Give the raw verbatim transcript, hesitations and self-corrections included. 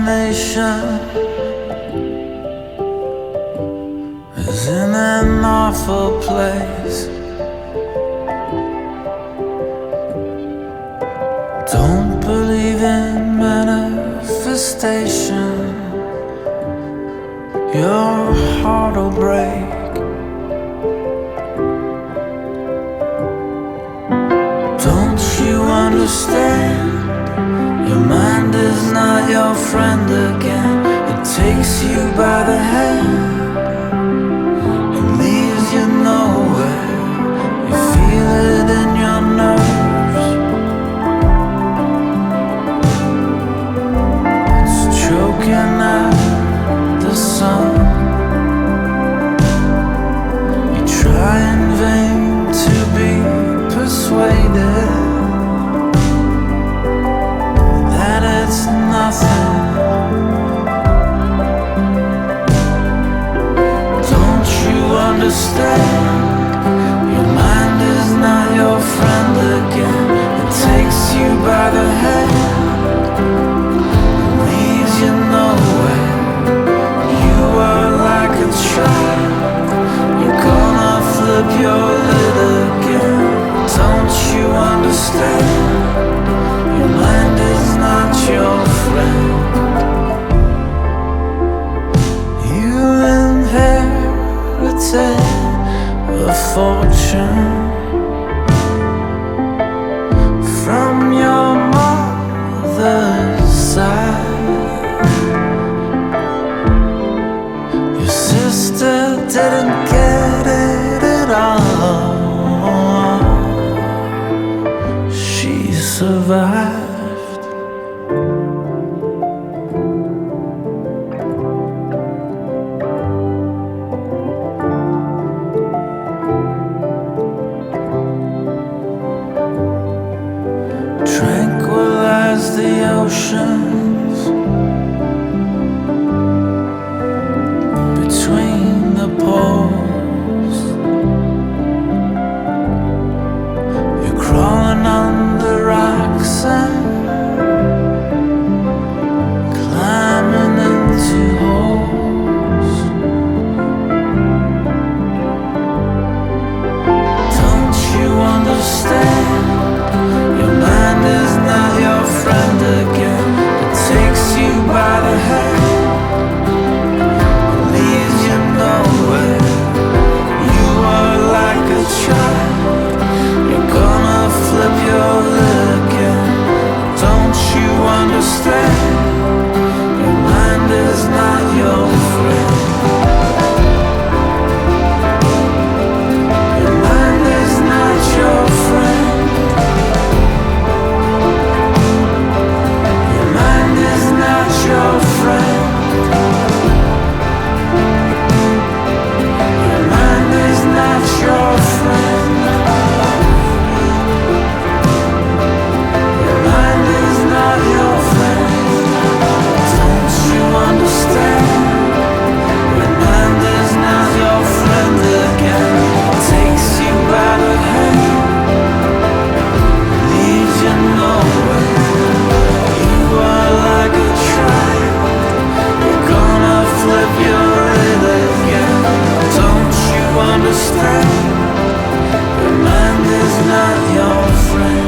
imagination is in an awful place. Don't believe in manifestation, your heart will break. Don't you understand? Your mind is not your friend again. It takes you by the hand and leaves you nowhere. You feel it in your nerves. It's choking out the sun. You try in vain to be persuaded that it's nothing. Don't you understand? Your mind is not your friend again. It takes you by the hand and leaves you nowhere. You are like a child. You're gonna flip your lid again. Don't you understand? Your mind is not your friend. You inherited a fortune from your mother's side. Your sister didn't get it at all. She survived. Tranquilize the oceans between the poles. You're crawling under rocks and climbing into holes. Don't you understand? Your mind is not your friend again. It takes you by the hand and leaves you nowhere. You are like a child. You're gonna flip your lid again. Don't you understand? Your mind is not your friend. Your mind is not your friend. Your mind is not your friend. Your mind is not your friend. Your mind is not your friend. Don't you understand? Your mind is not your friend again. It takes you by the hand, leaves you nowhere. You are like a child. You're gonna flip your lid again. Don't you understand? Your mind is not your friend.